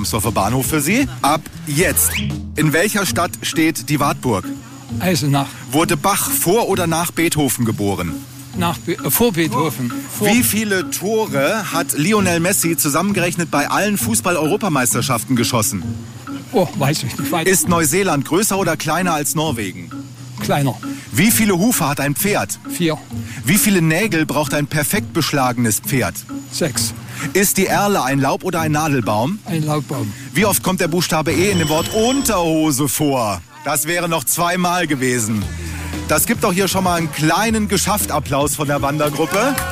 Amsdorfer Bahnhof für Sie. Ab jetzt. In welcher Stadt steht die Wartburg? Eisenach. Wurde Bach vor oder nach Beethoven geboren? Vor Beethoven. Wie viele Tore hat Lionel Messi zusammengerechnet bei allen Fußball-Europameisterschaften geschossen? Oh, weiß ich nicht. Ist Neuseeland größer oder kleiner als Norwegen? Kleiner. Wie viele Hufe hat ein Pferd? 4. Wie viele Nägel braucht ein perfekt beschlagenes Pferd? 6. Ist die Erle ein Laub- oder ein Nadelbaum? Ein Laubbaum. Wie oft kommt der Buchstabe E in dem Wort Unterhose vor? Das wäre noch 2-mal gewesen. Das gibt doch hier schon mal einen kleinen Geschafft-Applaus von der Wandergruppe.